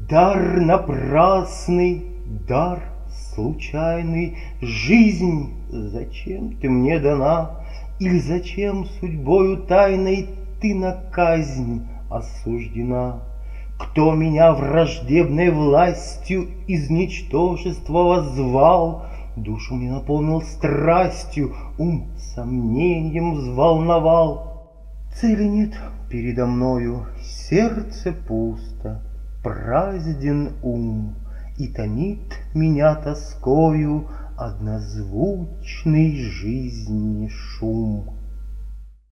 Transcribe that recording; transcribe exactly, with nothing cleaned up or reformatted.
Дар напрасный, дар случайный, жизнь, зачем ты мне дана? Или зачем судьбою тайной ты на казнь осуждена? Кто меня враждебной властью из ничтожества воззвал, душу мне наполнил страстью, ум сомнением взволновал. Цели нет передо мною, сердце пусто, празден ум, и томит меня тоскою однозвучный жизни шум.